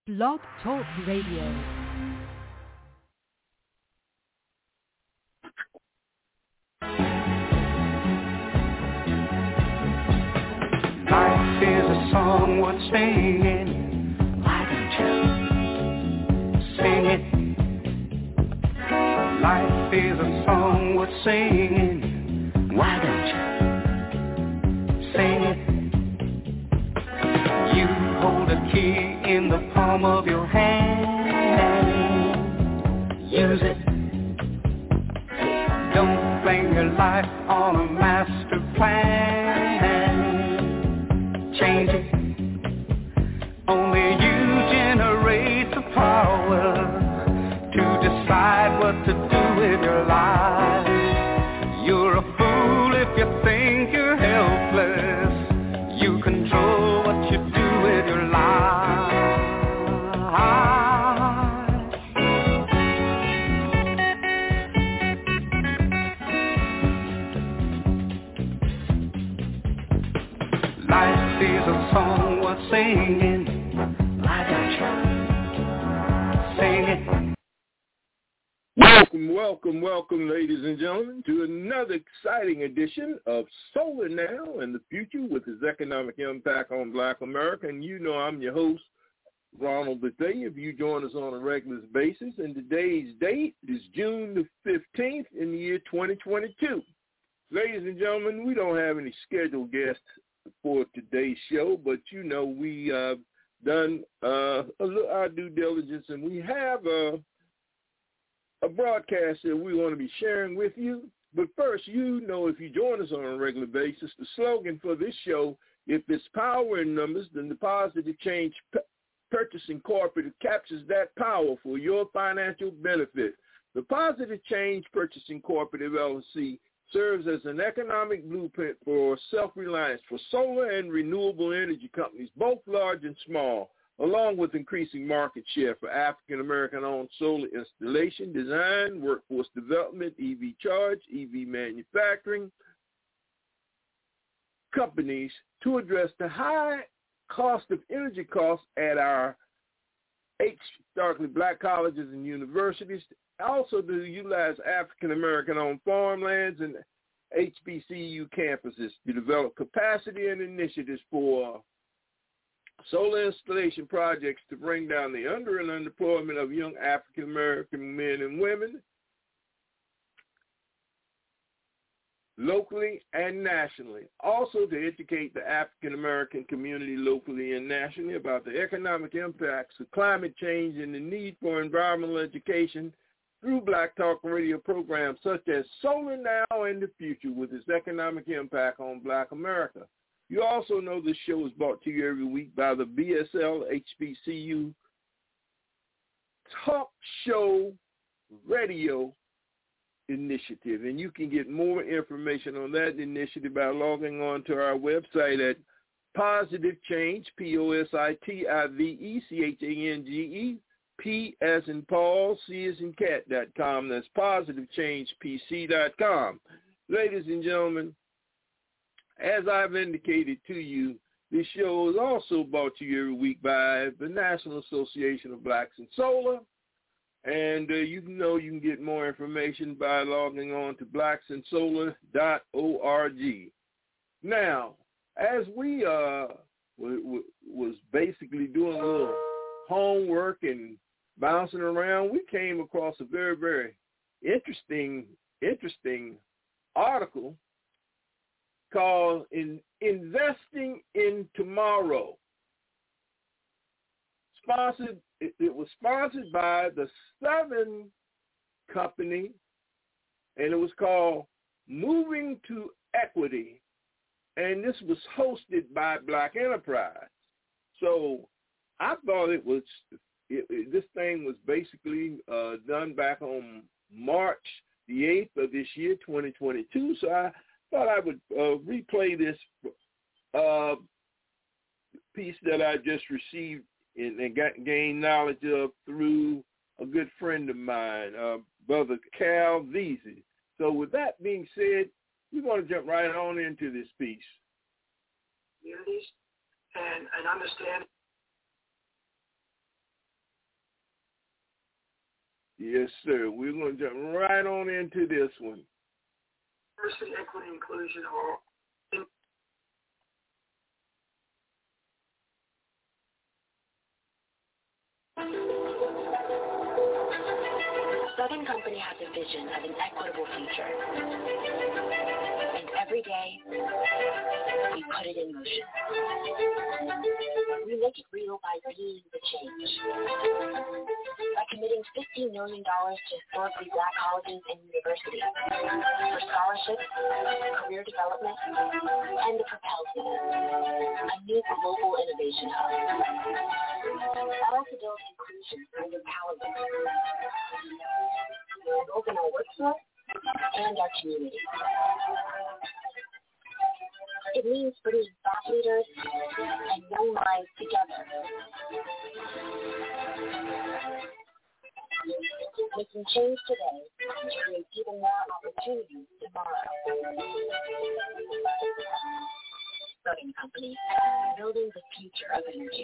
Blog Talk Radio. Life is a song worth singing. Why don't you sing it? Life is a song worth singing. Why don't you sing it? You hold a key in the palm of your hand. Use it. Don't blame your life on a master plan. Change it. Only you generate the power to decide what to do with your life. You're a fool if you think you're helpless. You control what you do with your life. Life is a song worth singing. Why don't you sing it? Welcome, ladies and gentlemen, to another exciting edition of Solar Now and the Future with its economic impact on Black America. And you know I'm your host, Ronald Bethea, if you join us on a regular basis. And today's date is June the 15th in the year 2022. Ladies and gentlemen, we don't have any scheduled guests for today's show, but you know we done our due diligence, and we have a broadcast that we want to be sharing with you. But first, you know, if you join us on a regular basis, the slogan for this show, if it's power in numbers, then the Positive Change Purchasing Cooperative captures that power for your financial benefit. The Positive Change Purchasing Cooperative, LLC, serves as an economic blueprint for self-reliance for solar and renewable energy companies, both large and small, along with increasing market share for African-American-owned solar installation, design, workforce development, EV charge, EV manufacturing companies to address the high cost of energy costs at our historically black colleges and universities, also to utilize African-American-owned farmlands and HBCU campuses to develop capacity and initiatives for solar installation projects to bring down the under and underemployment of young African-American men and women locally and nationally. Also to educate the African-American community locally and nationally about the economic impacts of climate change and the need for environmental education through Black Talk Radio programs such as Solar Now and the Future with its economic impact on Black America. You also know this show is brought to you every week by the BSL HBCU Talk Show Radio Initiative. And you can get more information on that initiative by logging on to our website at Positive Change, POSITIVECHANGE, P as in Paul, C as in cat.com. That's PositiveChangePC.com. Ladies and gentlemen, as I've indicated to you, this show is also brought to you every week by the National Association of Blacks in Solar. And you know you can get more information by logging on to blacksandsolar.org. Now, as we was basically doing a little homework and bouncing around, we came across a very, very interesting article called Investing in Tomorrow. It was sponsored by the Southern Company, and it was called Moving to Equity, and this was hosted by Black Enterprise. So I thought this thing was basically done back on March the 8th of this year, 2022. So I thought I would replay this piece that I just received and gained knowledge of through a good friend of mine, Brother Cal Veazey. So with that being said, we're going to jump right on into this piece. Communities and understand Yes, sir. We're going to jump right on into this one. Diversity, equity, inclusion are Southern Company has a vision of an equitable future. And every day, we put it in motion. We make it real by being the change. By committing $15 million to historically Black colleges and universities for scholarships, career development, and the Propel Center, a new global innovation hub. All to build inclusion and empowerment, both in our workforce and our community. It means bringing thought leaders and young minds together, making change today to create even more opportunities tomorrow. Southern Company, building the future of energy.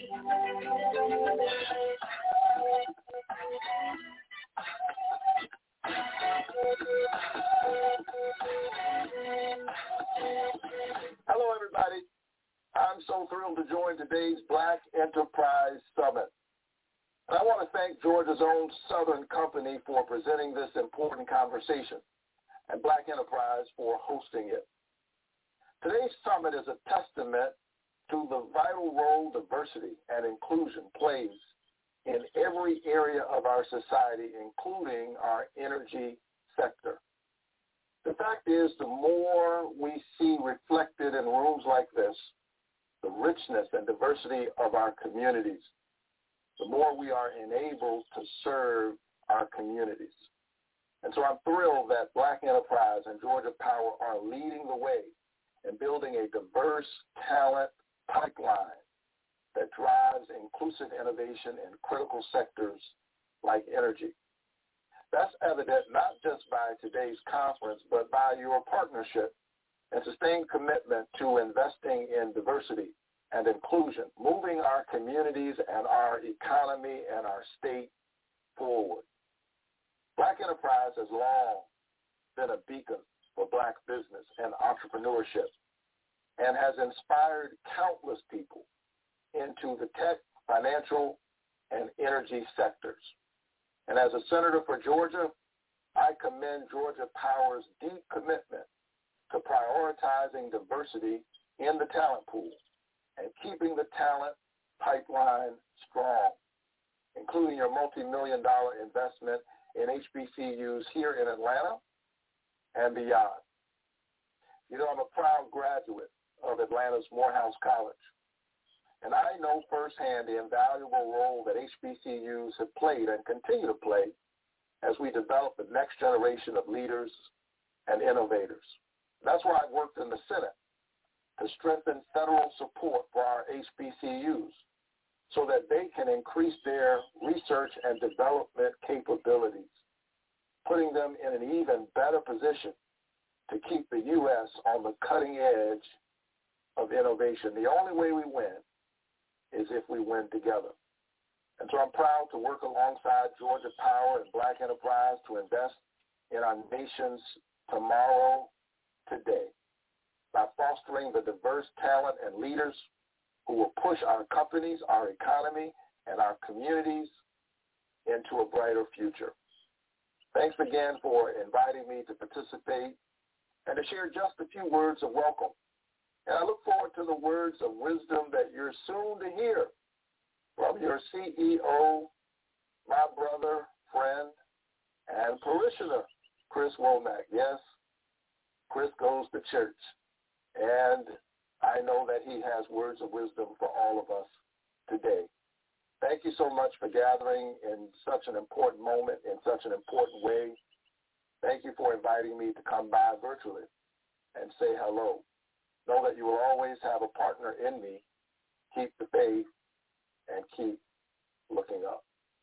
Hello, everybody. I'm so thrilled to join today's Black Enterprise Summit. And I want to thank Georgia's own Southern Company for presenting this important conversation and Black Enterprise for hosting it. Today's summit is a testament to the vital role diversity and inclusion plays in every area of our society, including our energy sector. The fact is, the more we see reflected in rooms like this, the richness and diversity of our communities, the more we are enabled to serve our communities. And so I'm thrilled that Black Enterprise and Georgia Power are leading the way in building a diverse talent pipeline that drives inclusive innovation in critical sectors like energy. That's evident not just by today's conference, but by your partnership and sustained commitment to investing in diversity and inclusion, moving our communities and our economy and our state forward. Black Enterprise has long been a beacon for Black business and entrepreneurship and has inspired countless people into the tech, financial, and energy sectors. And as a senator for Georgia, I commend Georgia Power's deep commitment to prioritizing diversity in the talent pool and keeping the talent pipeline strong, including your multi-million-dollar investment in HBCUs here in Atlanta and beyond. You know, I'm a proud graduate of Atlanta's Morehouse College, and I know firsthand the invaluable role that HBCUs have played and continue to play as we develop the next generation of leaders and innovators. That's why I've worked in the Senate to strengthen federal support for our HBCUs so that they can increase their research and development capabilities, putting them in an even better position to keep the U.S. on the cutting edge of innovation. The only way we win is if we win together. And so I'm proud to work alongside Georgia Power and Black Enterprise to invest in our nation's tomorrow today by fostering the diverse talent and leaders who will push our companies, our economy, and our communities into a brighter future. Thanks again for inviting me to participate and to share just a few words of welcome. And I look forward to the words of wisdom that you're soon to hear from your CEO, my brother, friend, and parishioner, Chris Womack. Yes, Chris goes to church, and I know that he has words of wisdom for all of us today. Thank you so much for gathering in such an important moment, in such an important way. Thank you for inviting me to come by virtually and say hello. Know that you will always have a partner in me. Keep the faith and keep looking up.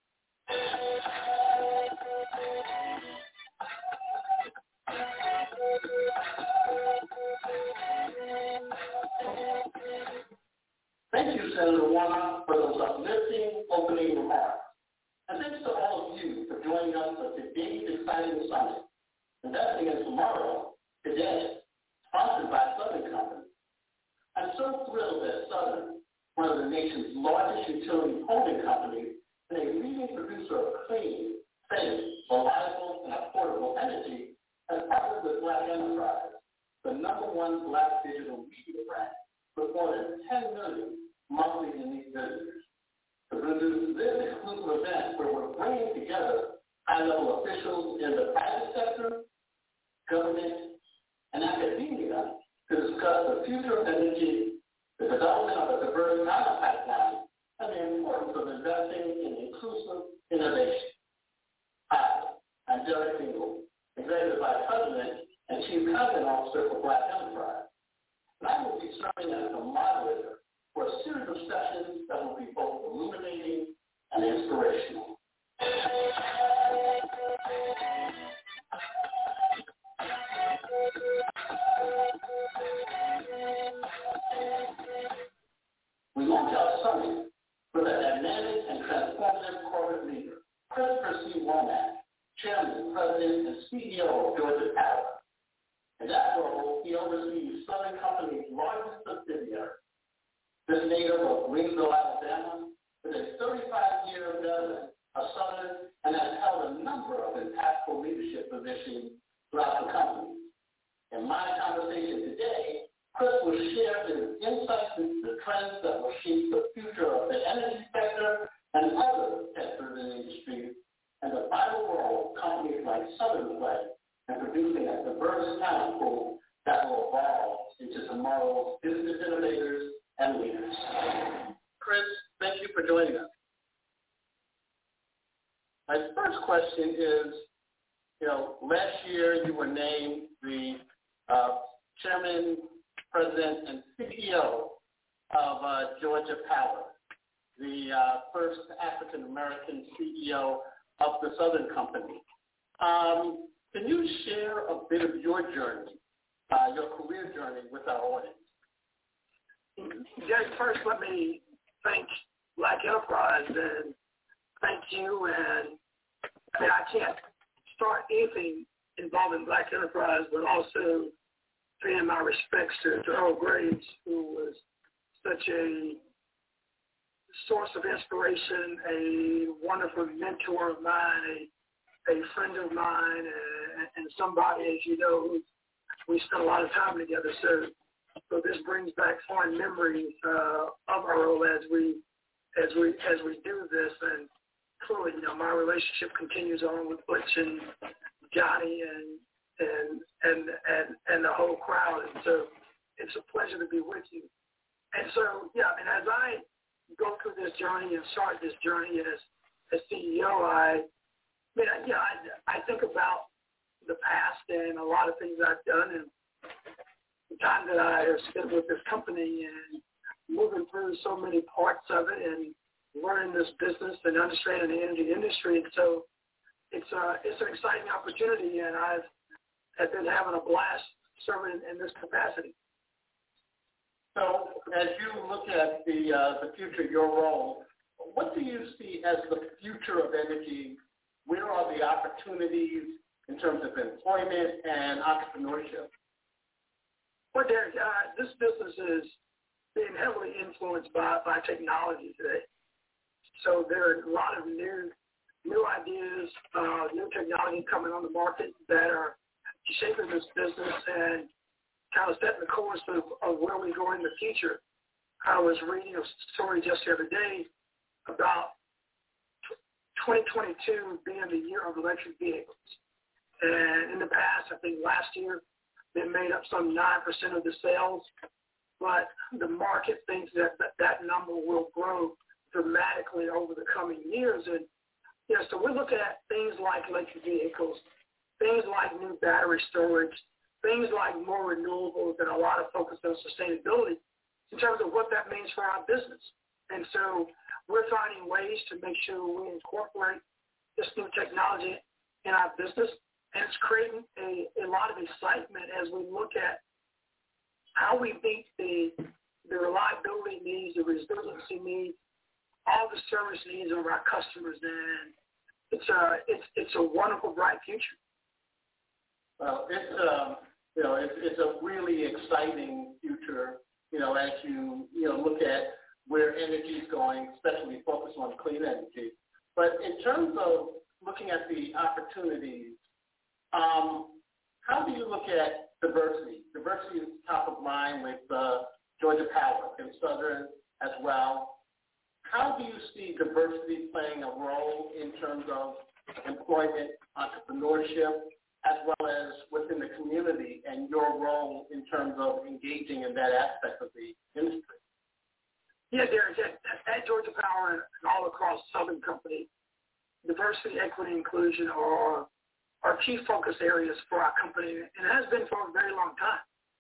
Thank you, Senator Warnock, for those uplifting opening remarks. And thanks to all of you for joining joining us for today's exciting summit, Investing in Tomorrow, today, sponsored by Southern Company. I'm so thrilled that Southern, one of the nation's largest utility holding companies and a leading producer of clean, safe, reliable, and affordable energy, has partnered with Black Enterprise, the #1 Black digital media brand, with more than 10 million monthly unique visitors, to produce this exclusive event where we're bringing together high-level officials in the private sector, government, and academia to discuss the future of energy, the development of a diverse power pipeline, and the importance of investing in inclusive innovation. Hi, I'm Derek Engel, Executive Vice President and Chief Content Officer for Black Enterprise. And I will be serving as the moderator for a series of sessions that will be both illuminating and inspirational. We launched our summit with a dynamic and transformative corporate leader, Christopher C. Womack, Chairman, President, and CEO of Georgia Power. In that role, he oversees Southern Company's largest subsidiary. This native of Greenville, Alabama, is a 35-year veteran of Southern and has held a number of impactful leadership positions throughout the company. In my conversation today, Chris will share his insights into the trends that will shape the future of the energy sector and other sectors in the industry, and the vital role companies like Southern play in producing a diverse talent pool that will evolve into tomorrow's business innovators and leaders. Chris, thank you for joining us. My first question is, last year you were named the Chairman, President, and CEO of Georgia Power, the first African-American CEO of the Southern Company. Can you share a bit of your journey, your career journey with our audience? Jay, first let me thank Black Enterprise and thank you. And I can't start anything involving Black Enterprise, but also paying my respects to Earl Graves, who was such a source of inspiration, a wonderful mentor of mine, a friend of mine, and somebody, as you know, we spent a lot of time together. So this brings back fond memories of Earl as we do this, and clearly, my relationship continues on with Butch and Johnny and the whole crowd, and so it's a pleasure to be with you. And so, as I go through this journey and start this journey as CEO, I think about the past and a lot of things I've done and the time that I have spent with this company and moving through so many parts of it and learning this business and understanding the energy industry. And so it's an exciting opportunity, and I've been having a blast serving in this capacity. So as you look at the future, your role, what do you see as the future of energy? Where are the opportunities in terms of employment and entrepreneurship? Well, Derek, this business is being heavily influenced by technology today. So there are a lot of new ideas, new technology coming on the market that are shaping this business and kind of setting the course of where we go in the future. I was reading a story just the other day about 2022 being the year of electric vehicles. And in the past, I think last year, they made up some 9% of the sales, but the market thinks that number will grow dramatically over the coming years. And so we're looking at things like electric vehicles, things like new battery storage, things like more renewables, and a lot of focus on sustainability in terms of what that means for our business. And so we're finding ways to make sure we incorporate this new technology in our business, and it's creating a lot of excitement as we look at how we meet the reliability needs, the resiliency needs, all the service needs of our customers. And it's a wonderful, bright future. Well, it's a really exciting future. As you look at where energy is going, especially focus on clean energy. But in terms of looking at the opportunities, how do you look at diversity? Diversity is top of mind with Georgia Power and Southern as well. How do you see diversity playing a role in terms of employment, entrepreneurship, as well as within the community and your role in terms of engaging in that aspect of the industry? Yeah, Derek, at Georgia Power and all across Southern Company, diversity, equity, inclusion are key focus areas for our company, and it has been for a very long time.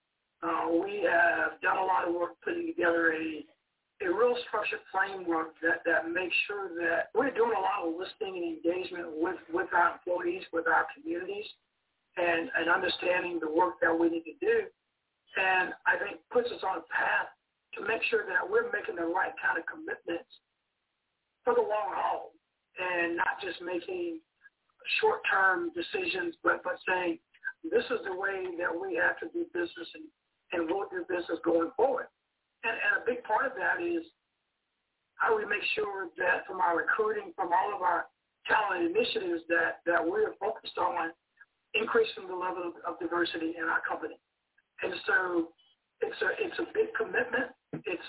We have done a lot of work putting together a real structured framework that makes sure that we're doing a lot of listening and engagement with our employees, with our communities, and understanding the work that we need to do. And I think puts us on a path to make sure that we're making the right kind of commitments for the long haul and not just making short-term decisions, but saying this is the way that we have to do business and we'll do business going forward. And a big part of that is how do we make sure that from our recruiting, from all of our talent initiatives that we're focused on increasing the level of diversity in our company. And so it's a big commitment. It's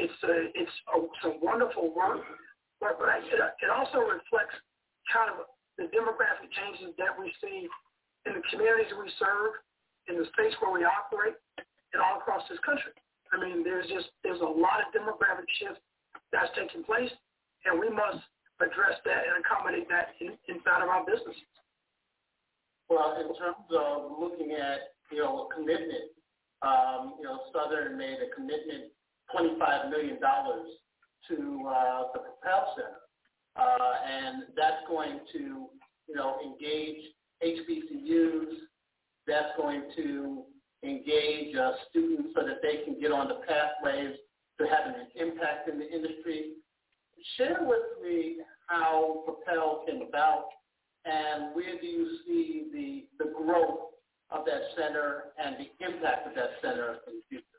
a wonderful work, but it also reflects kind of the demographic changes that we see in the communities we serve, in the states where we operate, and all across this country. I mean, there's a lot of demographic shift that's taking place, and we must address that and accommodate that inside of our businesses. Well, in terms of looking at, a commitment, Southern made a commitment, $25 million to the Propel Center, and that's going to, engage HBCUs. That's going to engage students so that they can get on the pathways to having an impact in the industry. Share with me how Propel came about and where do you see the growth of that center and the impact of that center in the future?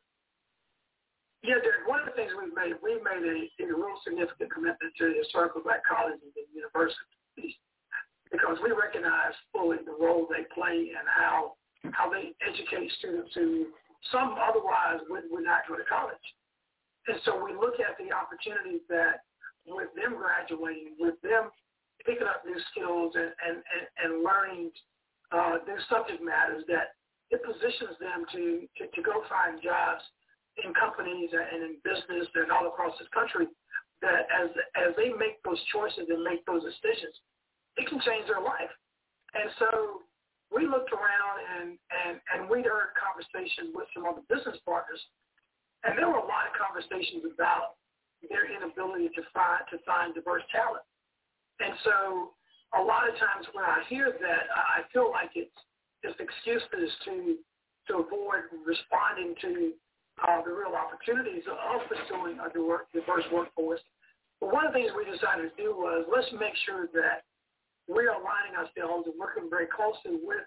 Yeah, Derek, one of the things we've made a real significant commitment to historical Black colleges and universities because we recognize fully the role they play and how they educate students who some otherwise would not go to college. And so we look at the opportunities that with them graduating, with them picking up new skills and learning new subject matters, that it positions them to go find jobs in companies and in business and all across this country, that as they make those choices and make those decisions, it can change their life. And so we looked around and we'd heard conversations with some other business partners, and there were a lot of conversations about their inability to find diverse talent. And so a lot of times when I hear that, I feel like it's excuses to avoid responding to the real opportunities of pursuing a diverse workforce. But one of the things we decided to do was let's make sure that we're aligning ourselves and working very closely with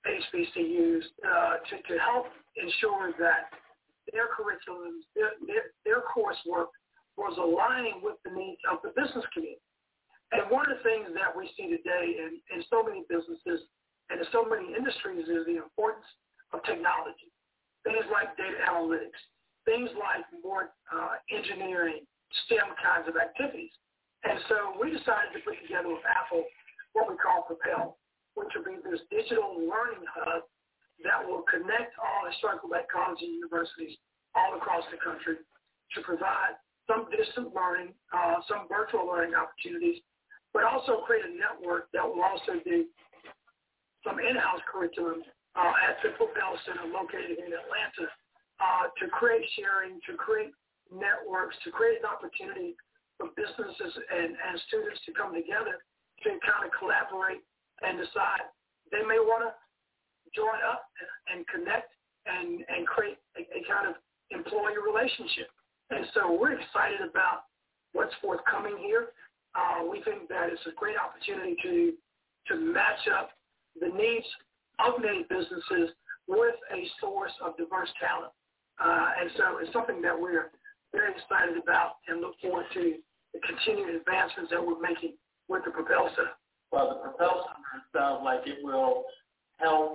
HBCUs to help ensure that their curriculums, their coursework was aligning with the needs of the business community. And one of the things that we see today in so many businesses and in so many industries is the importance of technology. Things like data analytics, things like more engineering, STEM kinds of activities. And so we decided to put together with Apple what we call Propel, which will be this digital learning hub that will connect all historical Black colleges and universities all across the country to provide some distant learning, some virtual learning opportunities, but also create a network that will also do some in-house curriculum at the Propel Center located in Atlanta to create sharing, to create networks, to create an opportunity for businesses and students to come together to kind of collaborate and decide they may want to join up and connect and create a kind of employee relationship. And so we're excited about what's forthcoming here. we think that it's a great opportunity to match up the needs of many businesses with a source of diverse talent. And so it's something that we're very excited about and look forward to the continued advancements that we're making with the Propel Center. Well, the Propel Center sounds like it will help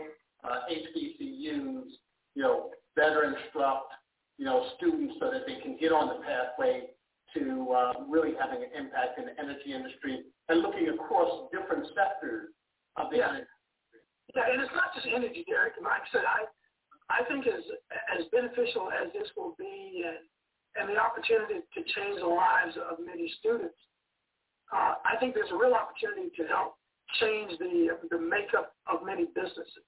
HBCUs, better instruct, students so that they can get on the pathway to really having an impact in the energy industry and looking across different sectors of the energy industry. Yeah, and it's not just energy, Derek. And like I said, I think as beneficial as this will be and the opportunity to change the lives of many students, I think there's a real opportunity to help change the makeup of many businesses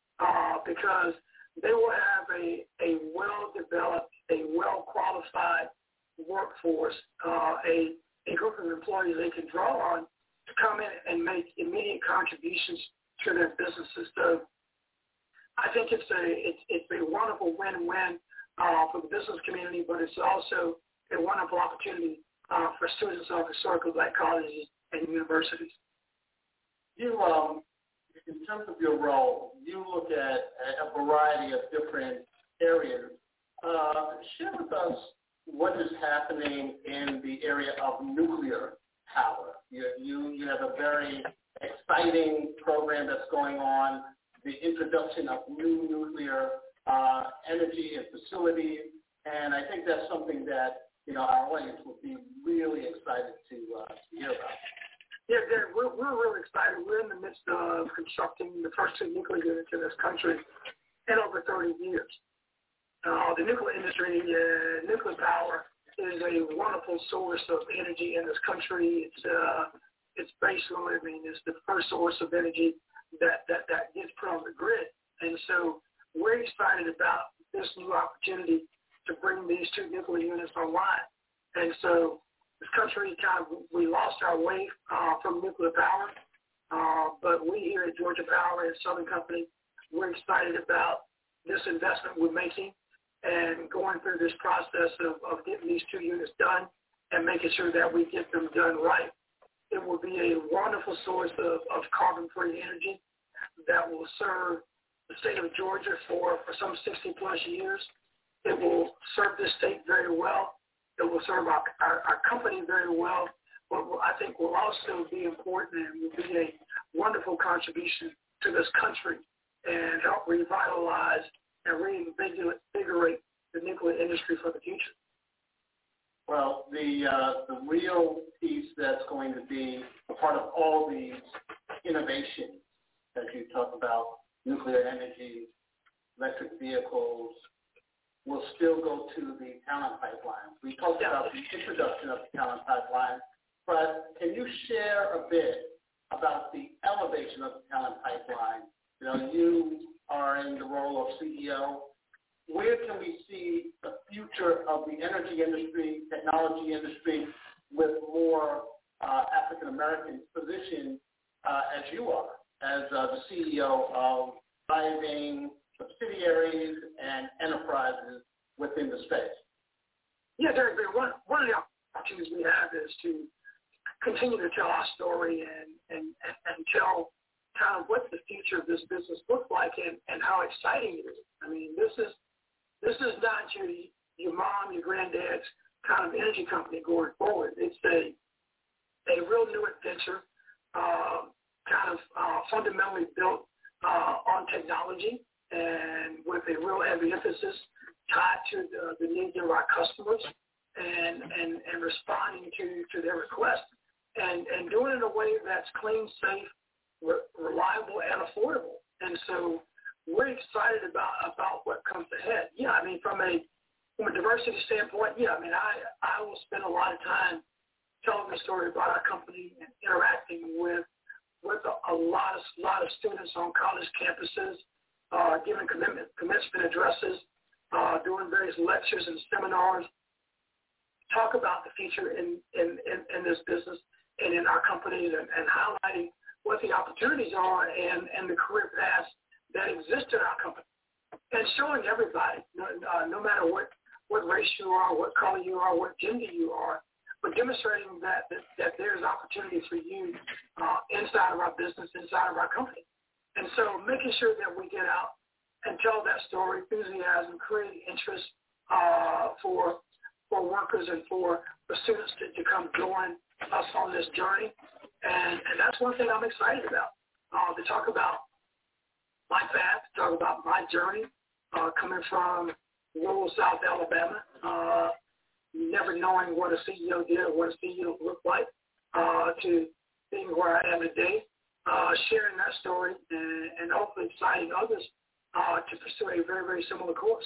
because they will have a well-developed, a well-qualified workforce, a group of employees they can draw on to come in and make immediate contributions to their businesses. So I think it's a wonderful win-win for the business community, but it's also a wonderful opportunity for students of historically black colleges and universities. You, in terms of your role, you look at a variety of different areas. Share with us what is happening in the area of nuclear power. You have a very exciting program that's going on, the introduction of new nuclear energy and facilities, and I think that's something that our audience will be really excited to hear about. Yeah, we're really excited. We're in the midst of constructing the first 2 nuclear units in this country in over 30 years. The nuclear industry, nuclear power, is a wonderful source of energy in this country. It's basically, it's the first source of energy that gets put on the grid. And so we're excited about this new opportunity to bring these 2 nuclear units online. And so this country we lost our way from nuclear power, but we here at Georgia Power and Southern Company, we're excited about this investment we're making and going through this process of getting these 2 units done and making sure that we get them done right. It will be a wonderful source of carbon-free energy that will serve the state of Georgia for some 60-plus years. It will serve this state very well. It will serve our company very well, but I think will also be important and will be a wonderful contribution to this country and help revitalize and reinvigorate the nuclear industry for the future. Well, the real piece that's going to be a part of all these innovations that you talk about, nuclear energy, electric vehicles, will still go to the talent pipeline. We talked about the introduction of the talent pipeline, but can you share a bit about the elevation of the talent pipeline? You are in the role of CEO. Where can we see the future of the energy industry, technology industry, with more African Americans positioned as you are, as the CEO of thriving subsidiaries and enterprises within the space? Yeah, Derek, one of the opportunities we have is to continue to tell our story and tell kind of what the future of this business looks like and how exciting it is. I mean, this is not your mom, your granddad's kind of energy company going forward. It's a real new adventure, fundamentally built on technology and with a real heavy emphasis tied to the needs of our customers and responding to their requests and doing it in a way that's clean, safe, reliable, and affordable. And so we're excited about what comes ahead. Yeah, I mean, from a diversity standpoint, I will spend a lot of time telling the story about our company and interacting with a lot of students on college campuses, giving commencement addresses, doing various lectures and seminars, talk about the future in this business and in our companies and highlighting what the opportunities are and the career paths that exist in our company. And showing everybody, no matter what race you are, what color you are, what gender you are, but demonstrating that there's opportunities for you inside of our business, inside of our company. And so making sure that we get out and tell that story, enthusiasm, create interest for workers and for students to come join us on this journey. And that's one thing I'm excited about, to talk about my path, to talk about my journey, coming from rural South Alabama, never knowing what a CEO did or what a CEO looked like, to being where I am today, sharing that story and hopefully exciting others to pursue a very, very similar course.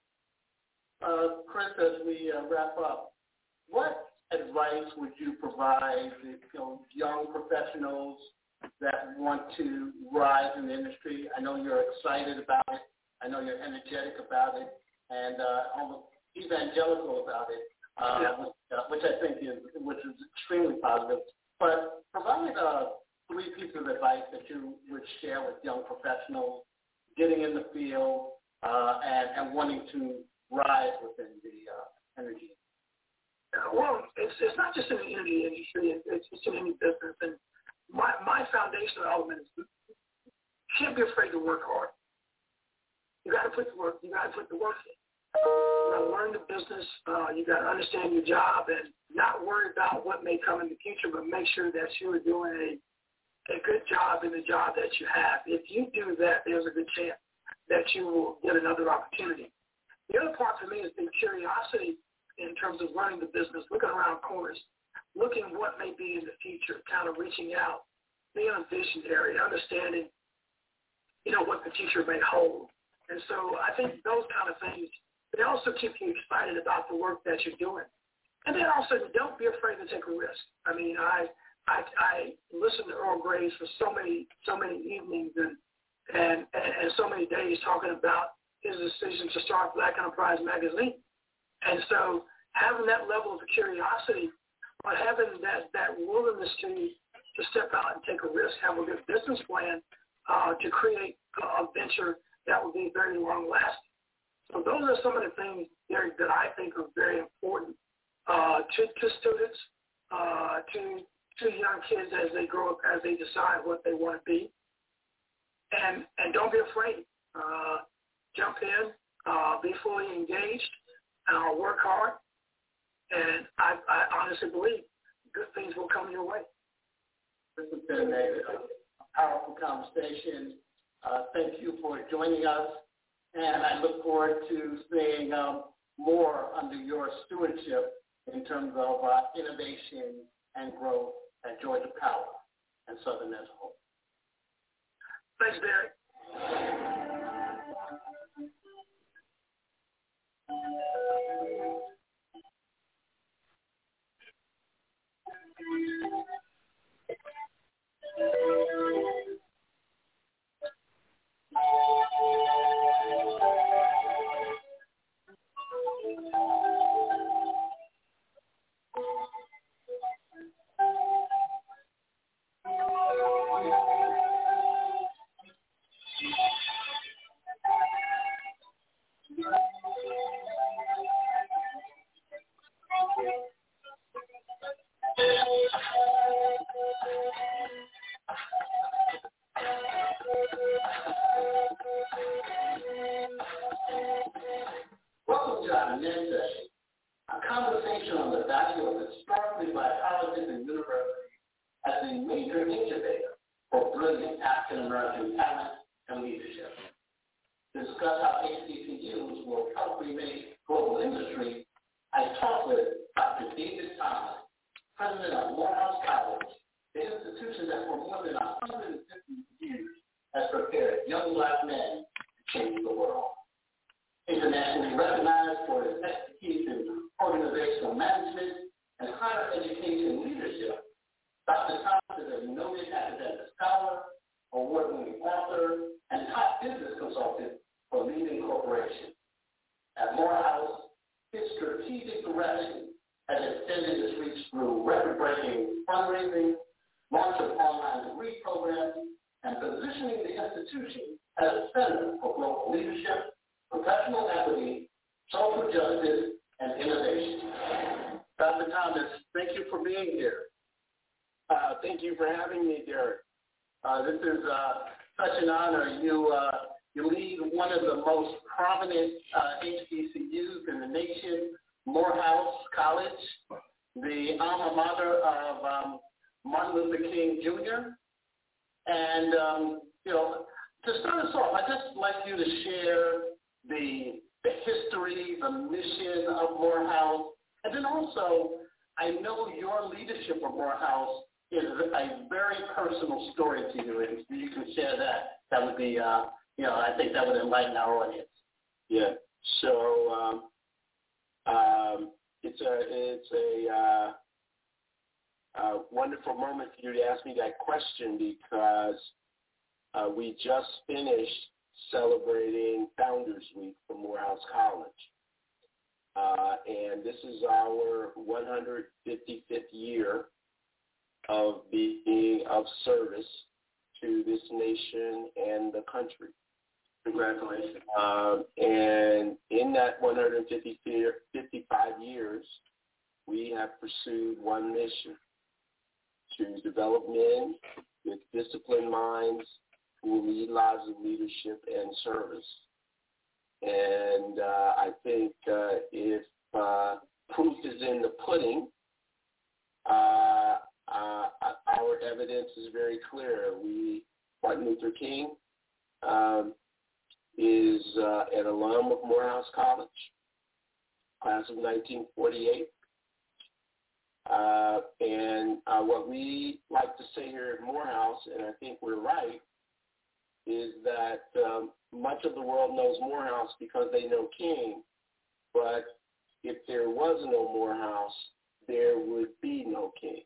Chris, as we wrap up, what advice would you provide young professionals that want to rise in the industry? I know you're excited about it. I know you're energetic about it and almost evangelical about it, which I think is extremely positive. But provide 3 pieces of advice that you would share with young professionals getting in the field and wanting to rise within the energy. Well, it's not just in the energy industry; it's in any business. And my foundational element is you can't be afraid to work hard. You got to put the work. You got to put the work in. You got to learn the business. You got to understand your job and not worry about what may come in the future, but make sure that you are doing a good job in the job that you have. If you do that, there's a good chance that you will get another opportunity. The other part for me is the curiosity in terms of running the business, looking around corners, looking what may be in the future, kind of reaching out, being a visionary, understanding, what the future may hold. And so I think those kind of things, they also keep you excited about the work that you're doing. And then also don't be afraid to take a risk. I mean, I listened to Earl Graves for so many evenings and so many days talking about his decision to start Black Enterprise Magazine. And so having that level of curiosity or having that willingness to step out and take a risk, have a good business plan to create a venture that will be very long-lasting. So those are some of the things that I think are very important to students, to young kids as they grow up, as they decide what they want to be. And don't be afraid. Jump in, be fully engaged, work hard, and I honestly believe good things will come your way. This has been a powerful conversation. Thank you for joining us, and I look forward to seeing more under your stewardship in terms of innovation and growth at Georgia Power and Southern as a whole. Thanks, Barry. Welcome to our next session, a conversation on the value of historically Black colleges and universities as a major incubator for brilliant African American talent and leadership. To discuss how HBCUs will help remake global industry, I talked with Dr. David Thomas, president of Morehouse College, the institution that for more than 150 years has prepared young Black men to change the world. Internationally recognized for his expertise in organizational management and higher education leadership, Dr. Thomas is a noted academic scholar, award-winning author, and top business consultant for leading corporations. At Morehouse, his strategic direction has extended its reach through record-breaking fundraising, launch of online degree programs, and positioning the institution as a center for global leadership, professional equity, social justice, and innovation. Dr. Thomas, thank you for being here. Thank you for having me, Derek. This is such an honor. You lead one of the most prominent HBCUs in the nation, Morehouse College, the alma mater of Martin Luther King Jr. And, to start us off, I'd just like you to share the history, the mission of Morehouse, and then also, I know your leadership of Morehouse is a very personal story to you, and if you can share that, that would be, I think that would enlighten our audience. Yeah. So it's a wonderful moment for you to ask me that question because we just finished celebrating Founders Week for Morehouse College. And this is our 155th year of being of service to this nation and the country. Congratulations. And in that 155 years, we have pursued one mission, to develop men with disciplined minds who will lead lives of leadership and service. And I think if proof is in the pudding, our evidence is very clear. Martin Luther King is an alum of Morehouse College, class of 1948. And what we like to say here at Morehouse, and I think we're right, is that much of the world knows Morehouse because they know King, but if there was no Morehouse, there would be no King.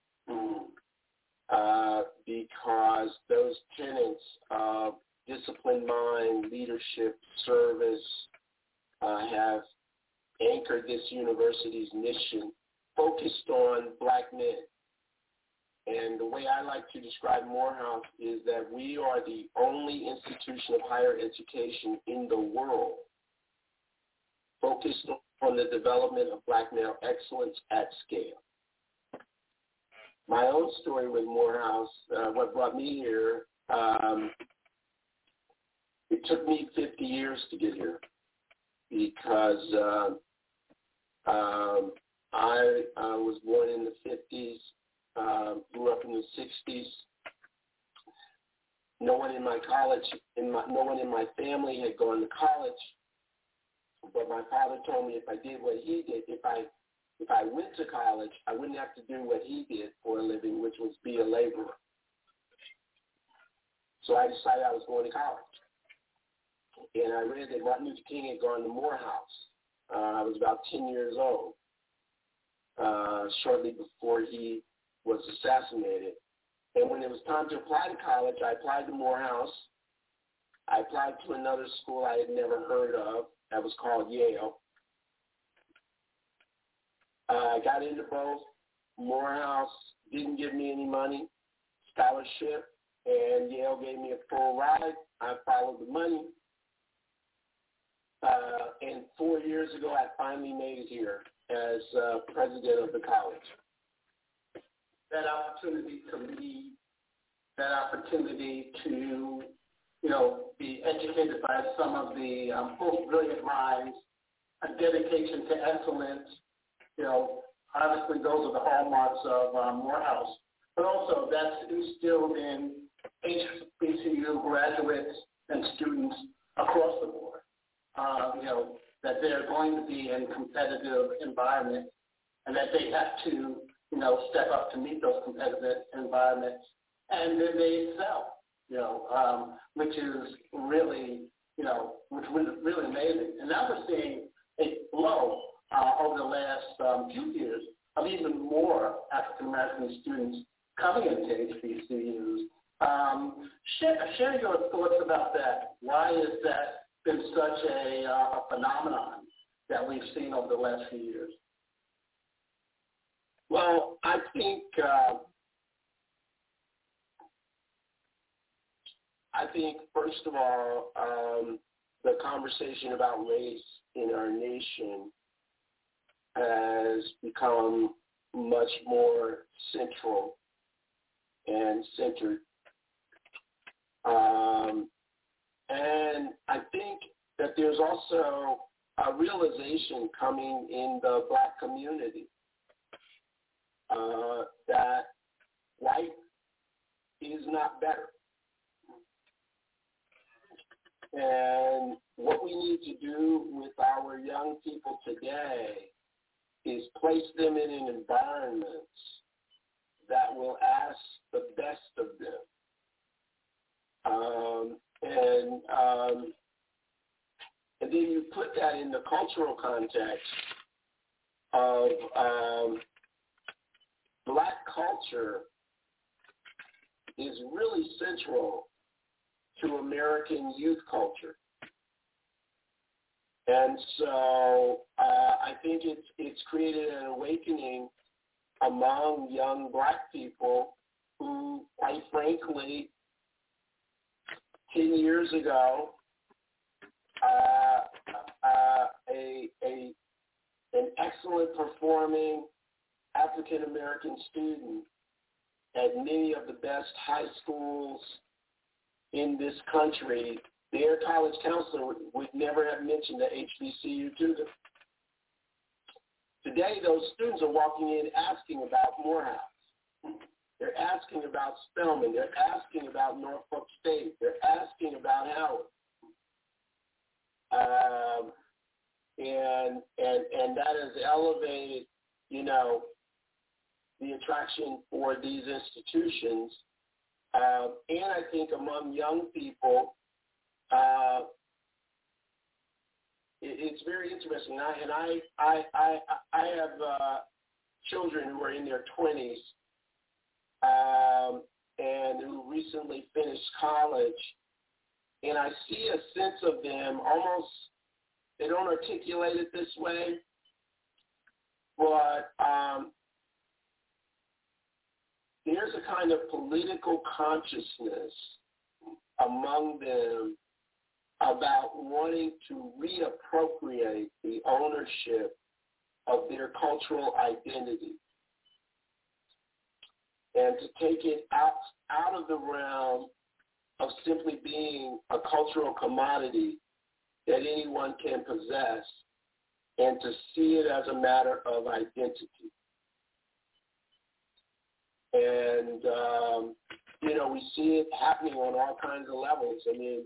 Because those tenets of disciplined mind, leadership, service have anchored this university's mission focused on black men. And the way I like to describe Morehouse is that we are the only institution of higher education in the world focused on the development of black male excellence at scale. My own story with Morehouse, what brought me here, it took me 50 years to get here because I was born in the 50s, grew up in the 60s. No one in my family had gone to college, but my father told me if I did what he did, if I went to college, I wouldn't have to do what he did for a living, which was be a laborer. So I decided I was going to college. And I read that Martin Luther King had gone to Morehouse. I was about 10 years old, shortly before he was assassinated. And when it was time to apply to college, I applied to Morehouse. I applied to another school I had never heard of that was called Yale. I got into both. Morehouse didn't give me any money, scholarship, and Yale gave me a full ride. I followed the money. And 4 years ago, I finally made it here as president of the college. That opportunity to lead, that opportunity to, be educated by some of the most brilliant minds, a dedication to excellence, obviously those are the hallmarks of Morehouse. But also that's instilled in HBCU graduates and students across the board. That they're going to be in competitive environments and that they have to, step up to meet those competitive environments. And then they excel, which is really, which was really amazing. And now we're seeing a flow over the last few years of even more African-American students coming into HBCUs. Share your thoughts about that. Why has that been such a phenomenon that we've seen over the last few years? Well, I think first of all, the conversation about race in our nation has become much more central and centered. And I think that there's also a realization coming in the Black community that white is not better. And what we need to do with our young people today is place them in an environment that will ask the best of them. And then you put that in the cultural context of Black culture is really central to American youth culture. And so I think it's created an awakening among young Black people who, quite frankly, 10 years ago, an excellent performing African American student at many of the best high schools in this country, their college counselor would never have mentioned the HBCU to them. Today, those students are walking in asking about Morehouse. They're asking about Spelman. They're asking about Norfolk State. They're asking about Howard. And that has elevated, the attraction for these institutions. And I think among young people, it's very interesting. I have children who are in their 20s and who recently finished college, and I see a sense of them almost, they don't articulate it this way, but there's a kind of political consciousness among them about wanting to reappropriate the ownership of their cultural identity and to take it out of the realm of simply being a cultural commodity that anyone can possess and to see it as a matter of identity. And, we see it happening on all kinds of levels. I mean,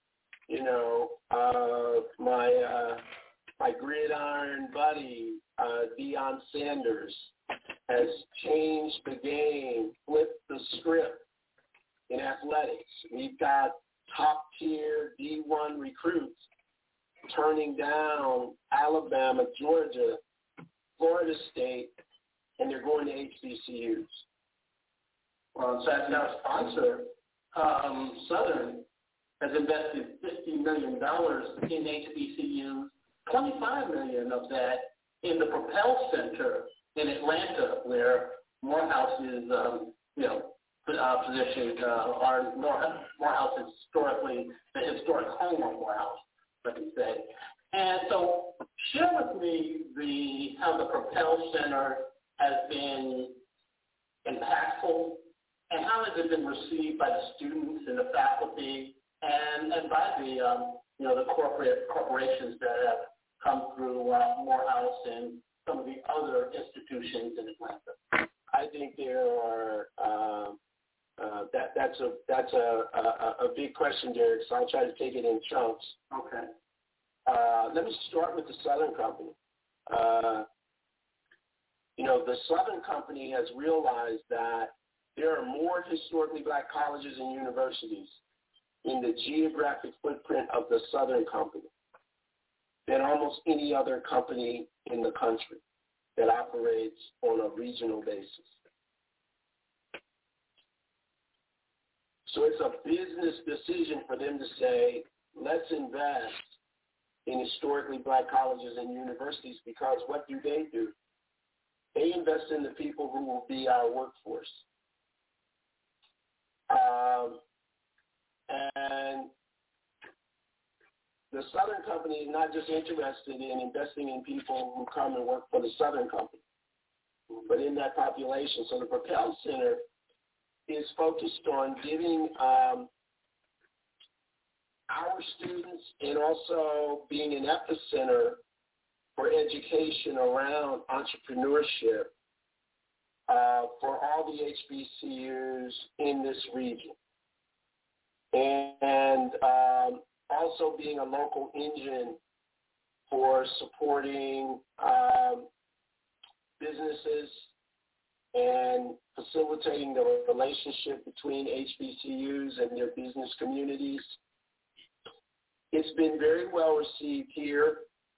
my gridiron buddy, Deion Sanders, has changed the game, flipped the script in athletics. We've got top-tier D1 recruits turning down Alabama, Georgia, Florida State, and they're going to HBCUs. Well, in fact, our sponsor, Southern, has invested $50 million in HBCUs, $25 million of that in the Propel Center in Atlanta, where Morehouse is, positioned. Morehouse is historically the historic home of Morehouse, let me say. And so, share with me how the Propel Center has been impactful, and how has it been received by the students and the faculty, and by the corporations that have come through Morehouse and some of the other institutions in Atlanta? I think there are that's a big question, Derek. So I'll try to take it in chunks. Okay. Let me start with the Southern Company. The Southern Company has realized that there are more historically Black colleges and universities in the geographic footprint of the Southern Company than almost any other company in the country that operates on a regional basis. So it's a business decision for them to say, let's invest in historically Black colleges and universities, because what do? They invest in the people who will be our workforce. And the Southern Company is not just interested in investing in people who come and work for the Southern Company, but in that population. So the Propel Center is focused on giving our students and also being an epicenter for education around entrepreneurship for all the HBCUs in this region. And also being a local engine for supporting businesses and facilitating the relationship between HBCUs and their business communities. It's been very well received here.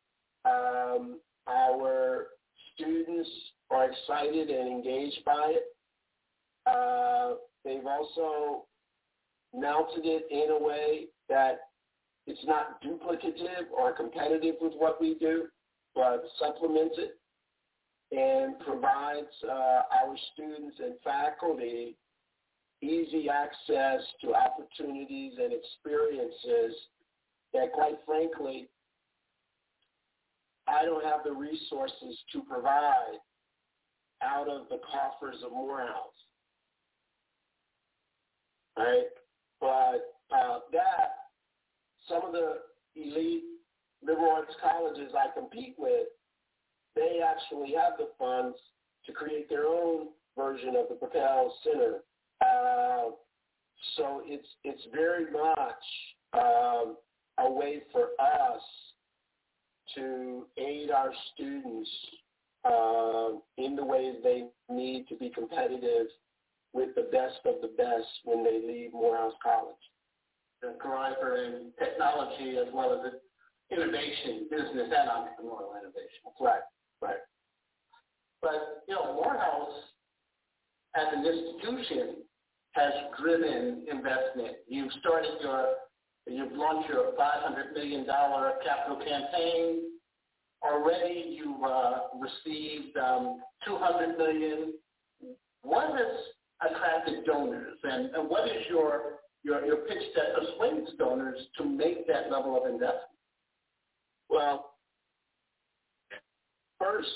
Our students are excited and engaged by it. They've also mounted it in a way that it's not duplicative or competitive with what we do, but supplements it and provides our students and faculty easy access to opportunities and experiences that, quite frankly, I don't have the resources to provide out of the coffers of Morehouse. Right? But some of the elite liberal arts colleges I compete with, they actually have the funds to create their own version of the Propel Center. So it's very much a way for us to aid our students in the ways they need to be competitive with the best of the best when they leave Morehouse College. The driver in technology as well as innovation, business and entrepreneurial innovation. Right. But, Morehouse as an institution has driven investment. You've launched your $500 million capital campaign. Already you've received $200 million. What has attracted donors, and what is your pitch that persuades donors to make that level of investment? Well, first,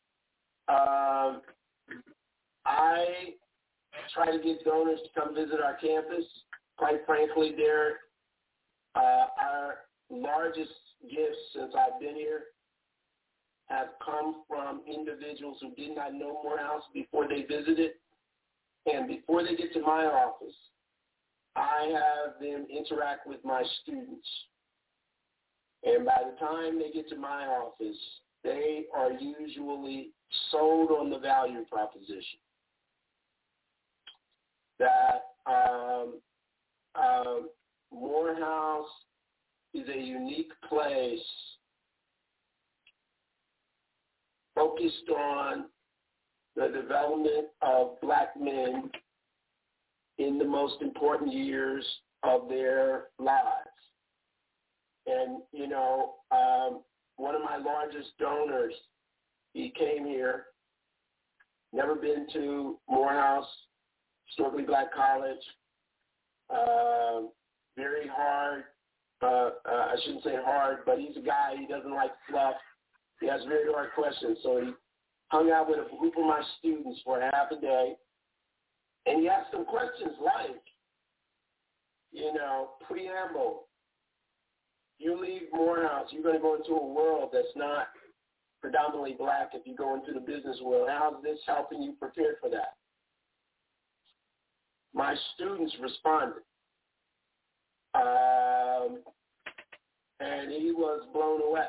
I try to get donors to come visit our campus. Quite frankly, they're our largest gifts since I've been here have come from individuals who did not know Morehouse before they visited. And before they get to my office, I have them interact with my students. And by the time they get to my office, they are usually sold on the value proposition that Morehouse is a unique place focused on the development of black men in the most important years of their lives. And, one of my largest donors, he came here, never been to Morehouse, historically black college, very hard, I shouldn't say hard, but he's a guy, he doesn't like fluff. He has very hard questions. So he hung out with a group of my students for half a day, and he asked them questions like, preamble. You leave Morehouse, you're going to go into a world that's not predominantly black if you go into the business world. How's this helping you prepare for that? My students responded. And he was blown away.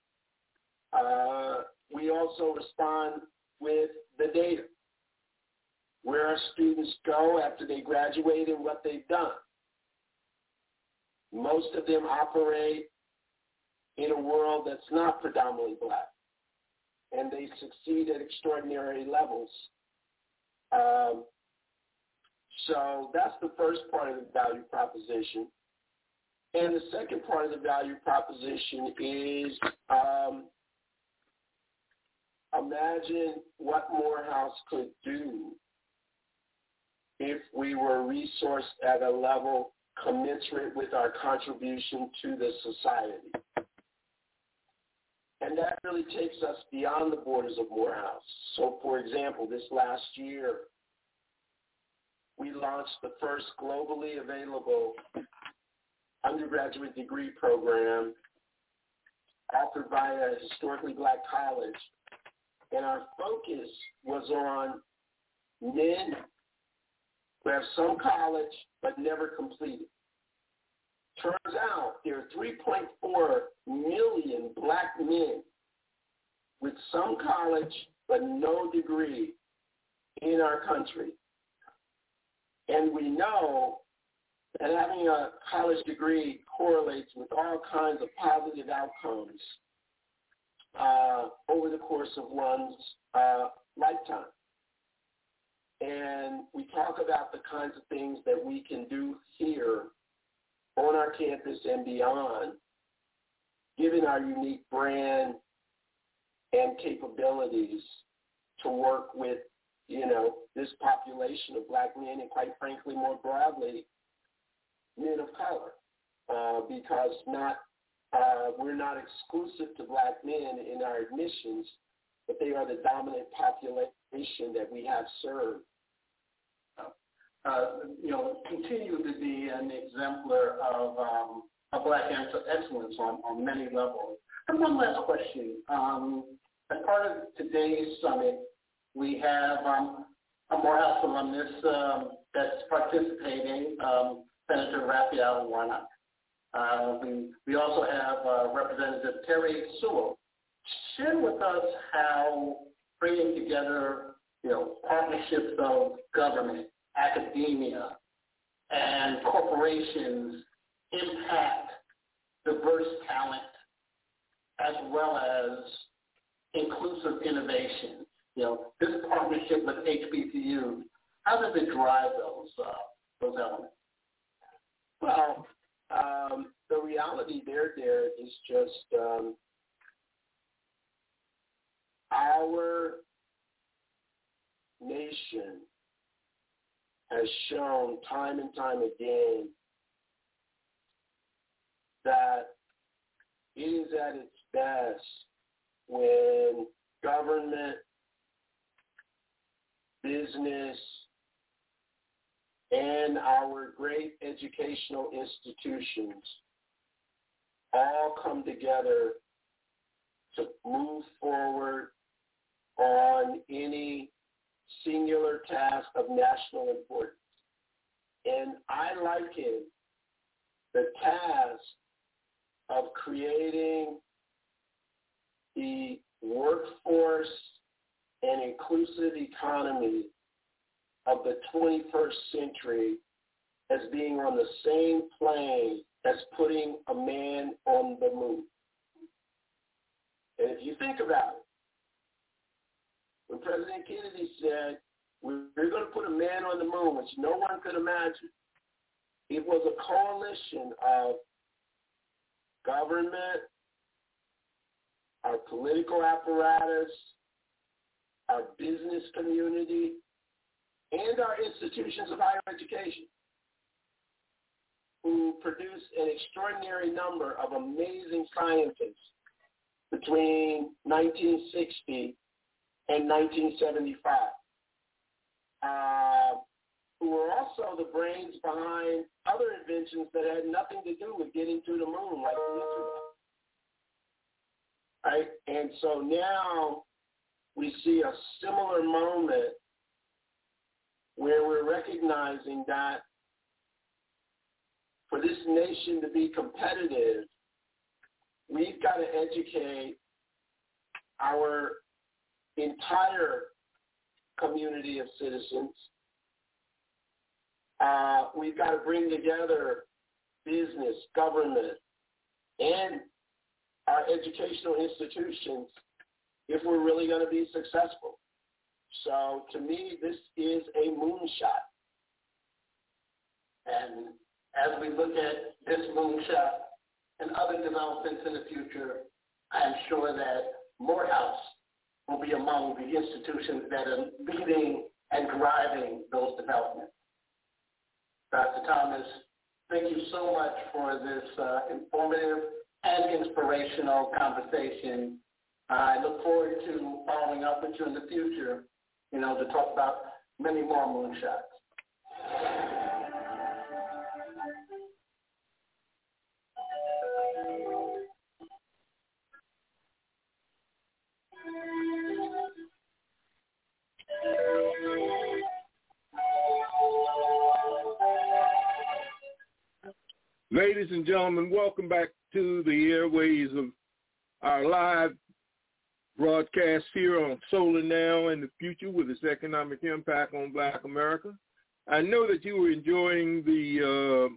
We also respond with the data, where our students go after they graduate and what they've done. Most of them operate in a world that's not predominantly black, and they succeed at extraordinary levels. So that's the first part of the value proposition. And the second part of the value proposition is imagine what Morehouse could do if we were resourced at a level commensurate with our contribution to the society. And that really takes us beyond the borders of Morehouse. So, for example, this last year, we launched the first globally available undergraduate degree program offered by a historically black college. And our focus was on men who have some college but never completed. Turns out there are 3.4 million black men with some college but no degree in our country. And we know that having a college degree correlates with all kinds of positive outcomes over the course of one's lifetime. And we talk about the kinds of things that we can do here on our campus and beyond, given our unique brand and capabilities to work with, this population of black men and, quite frankly, more broadly, men of color, because we're not exclusive to black men in our admissions, but they are the dominant population that we have served. Continue to be an exemplar of black excellence on many levels. And one last question. As part of today's summit, we have a Morehouse alumnus that's participating, Senator Raphael Warnock. We also have Representative Terry Sewell. Share with us how bringing together, partnerships of government, academia, and corporations impact diverse talent as well as inclusive innovation. This partnership with HBCU, how does it drive those elements? Well, the reality there is just our nation has shown time and time again that it is at its best when government, business, and our great educational institutions all come together to move forward on any singular task of national importance. And I liken the task of creating the workforce and inclusive economy of the 21st century as being on the same plane as putting a man on the moon. And if you think about it, when President Kennedy said, we're going to put a man on the moon, which no one could imagine, it was a coalition of government, our political apparatus, our business community, and our institutions of higher education, who produced an extraordinary number of amazing scientists between 1960 and 1975, who were also the brains behind other inventions that had nothing to do with getting to the moon, like the internet. Right? And so now we see a similar moment where we're recognizing that for this nation to be competitive, we've got to educate our entire community of citizens. We've got to bring together business, government, and our educational institutions if we're really going to be successful. So to me, this is a moonshot. And as we look at this moonshot and other developments in the future, I'm sure that Morehouse will be among the institutions that are leading and driving those developments. Dr. Thomas, Thank you so much for this informative and inspirational conversation. I look forward to following up with you in the future, to talk about many more moonshots. Ladies and gentlemen, welcome back to the airways of our live broadcast here on Solar Now and the Future with its economic impact on Black America. I know that you were enjoying the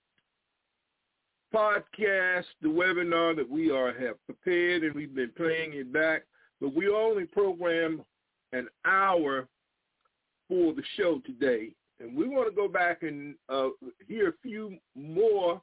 podcast, the webinar that we have prepared, and we've been playing it back, but we only program an hour for the show today. And we want to go back and hear a few more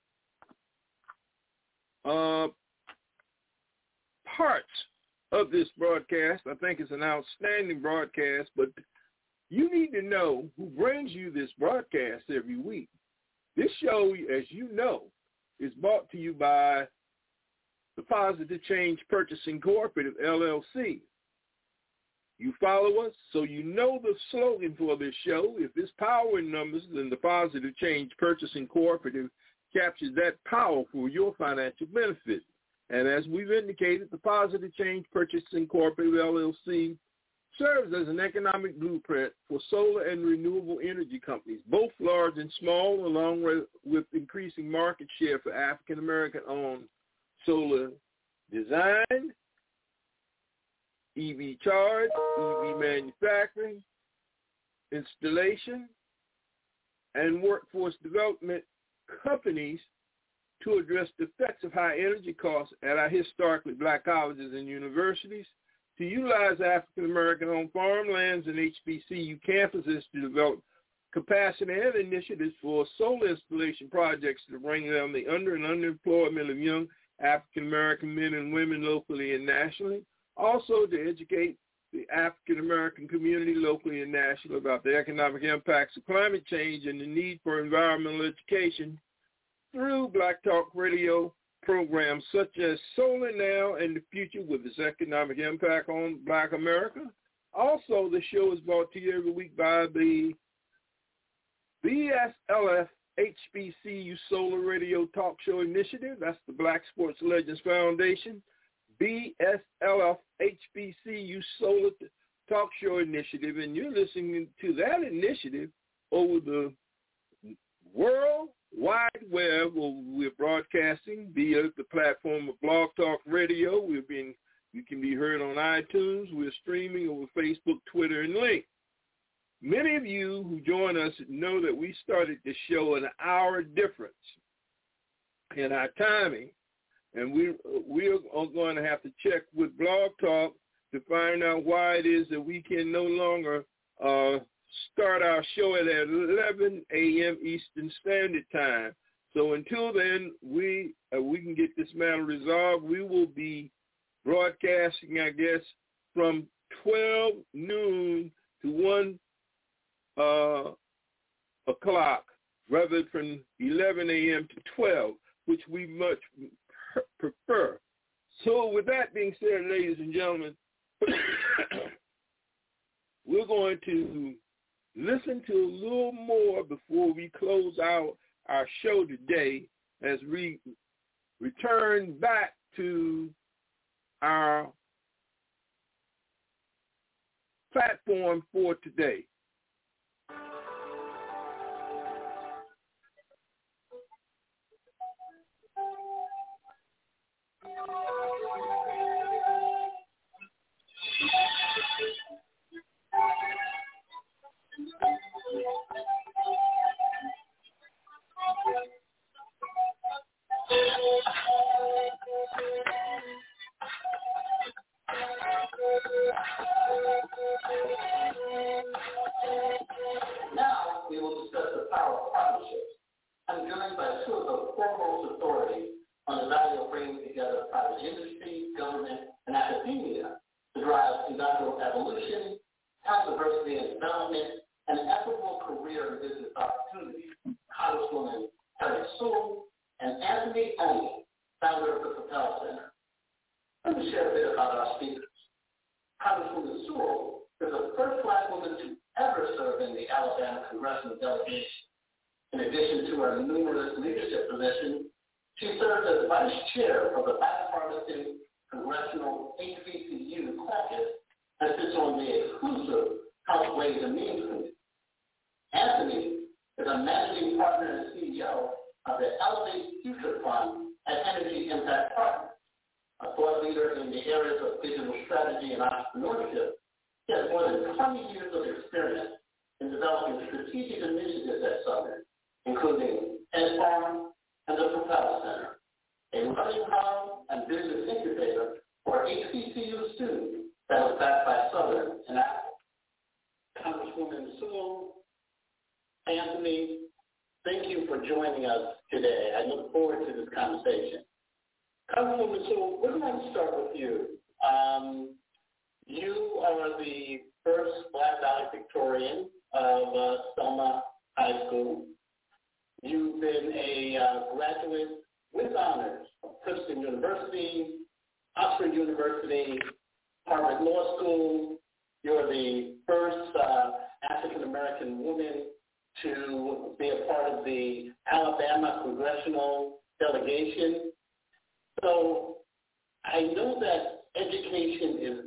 parts of this broadcast. I think it's an outstanding broadcast, but you need to know who brings you this broadcast every week. This show, as you know, is brought to you by the Positive Change Purchasing Cooperative, LLC. You follow us, so you know the slogan for this show. If it's power in numbers, then the Positive Change Purchasing Cooperative captures that power for your financial benefit. And as we've indicated, the Positive Change Purchasing Cooperative, LLC, serves as an economic blueprint for solar and renewable energy companies, both large and small, along with increasing market share for African-American-owned solar design, EV charge, EV manufacturing, installation, and workforce development companies to address the effects of high energy costs at our historically Black colleges and universities, to utilize African-American-owned farmlands and HBCU campuses to develop capacity and initiatives for solar installation projects to bring down the underemployment of young African-American men and women locally and nationally. Also to educate the African-American community locally and nationally about the economic impacts of climate change and the need for environmental education through Black Talk Radio programs such as Solar Now and the Future with its economic impact on Black America. Also, the show is brought to you every week by the BSLF HBCU Solar Radio Talk Show Initiative. That's the Black Sports Legends Foundation. BSLF HBCU Solar Talk Show Initiative, and you're listening to that initiative over the World Wide Web. We're broadcasting via the platform of Blog Talk Radio. You can be heard on iTunes. We're streaming over Facebook, Twitter, and Link. Many of you who join us know that we started the show an hour difference in our timing. And we're going to have to check with Blog Talk to find out why it is that we can no longer start our show at 11 a.m. Eastern Standard Time. So until then, we can get this matter resolved. We will be broadcasting, I guess, from 12 noon to 1 o'clock, rather from 11 a.m. to 12, which we much prefer. So with that being said, ladies and gentlemen, we're going to listen to a little more before we close out our show today as we return back to our platform for today. only, founder of the Propel Center. Let me share a bit about our speakers. Congresswoman Sewell is the first Black woman to ever serve in the Alabama congressional delegation. In addition to her numerous leadership positions, she serves as vice chair of the bipartisan Congressional HBCU caucus and sits on the exclusive House Ways and Means Committee. Anthony is a managing partner and CEO of the Elevate Future Fund and Energy Impact Partners. A thought leader in the areas of digital strategy and entrepreneurship, he has more than 20 years of experience in developing strategic initiatives at Southern, including EdFarm and the Propel Center, a learning hub and business incubator for HBCU students that was backed by Southern and Apple. Congresswoman Sewell, Anthony, thank you for joining us today. I look forward to this conversation. Congresswoman Sewell, we're going to start with you. You are the first Black valedictorian of Selma High School. You've been a graduate with honors of Princeton University, Oxford University, Harvard Law School. You're the first African-American woman to be a part of the Alabama congressional delegation. So I know that education is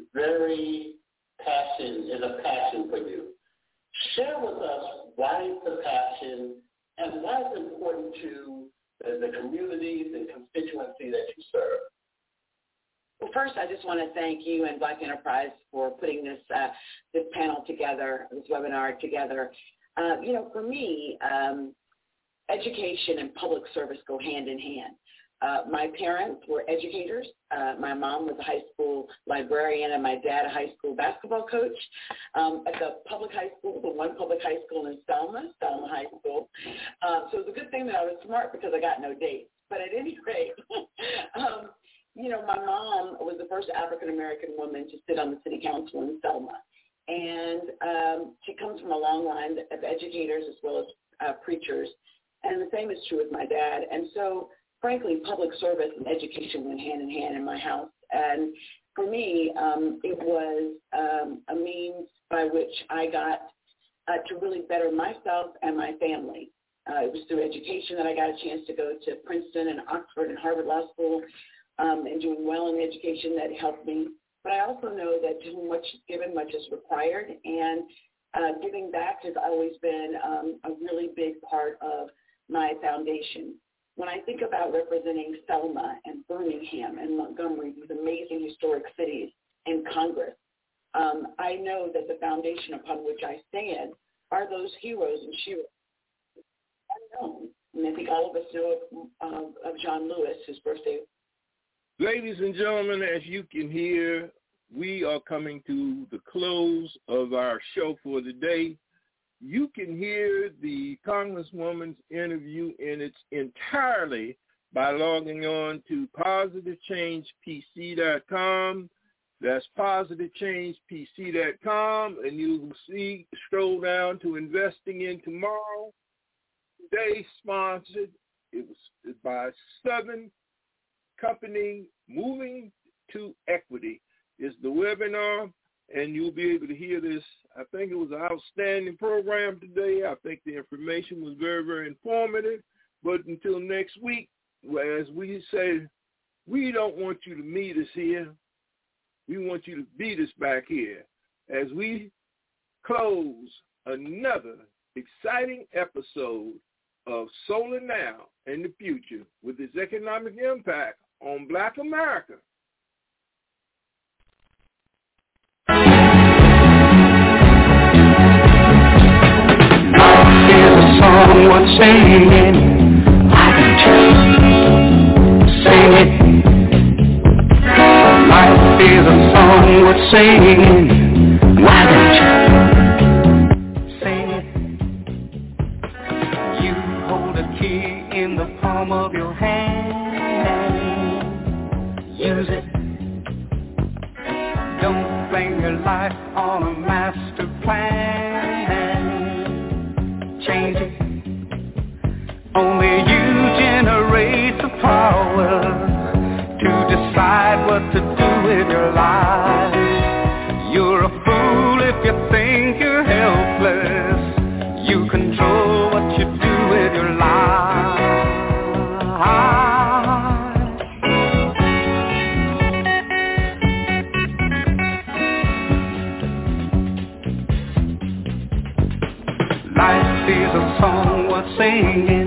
a passion for you. Share with us why it's a passion and why it's important to the communities and constituency that you serve. Well, first, I just want to thank you and Black Enterprise for putting this panel together, this webinar together. For me, education and public service go hand in hand. My parents were educators. My mom was a high school librarian and my dad a high school basketball coach at the public high school, the one public high school in Selma High School. So it's a good thing that I was smart because I got no dates. But at any rate, my mom was the first African-American woman to sit on the city council in Selma. And she comes from a long line of educators as well as preachers. And the same is true with my dad. And so, frankly, public service and education went hand in hand in my house. And for me, it was a means by which I got to really better myself and my family. It was through education that I got a chance to go to Princeton and Oxford and Harvard Law School and doing well in education that helped me. But I also know that to whom much is given, much is required. And giving back has always been a really big part of my foundation. When I think about representing Selma and Birmingham and Montgomery, these amazing historic cities, in Congress, I know that the foundation upon which I stand are those heroes and sheroes. Unknown. And I think all of us know of John Lewis, whose birthday. Ladies and gentlemen, as you can hear, we are coming to the close of our show for the day. You can hear the Congresswoman's interview in its entirety by logging on to PositiveChangePC.com. That's PositiveChangePC.com, and you will see, scroll down to Investing in Tomorrow. Today sponsored, it was by Southern Company Moving to Equity is the webinar, and you'll be able to hear this. I think it was an outstanding program today. I think the information was very, very informative. But until next week, as we say, we don't want you to meet us here. We want you to beat us back here as we close another exciting episode of Solar Now and the Future with its economic impact on Black America. Song worth singing, why don't you sing it? Life is a song worth singing, why don't you sing it? You hold a key in the palm of your hand, use it. Don't blame your life on a master plan. Change it. Only you generate the power to do with your life. You're a fool if you think you're helpless. You control what you do with your life. Life is a song worth singing.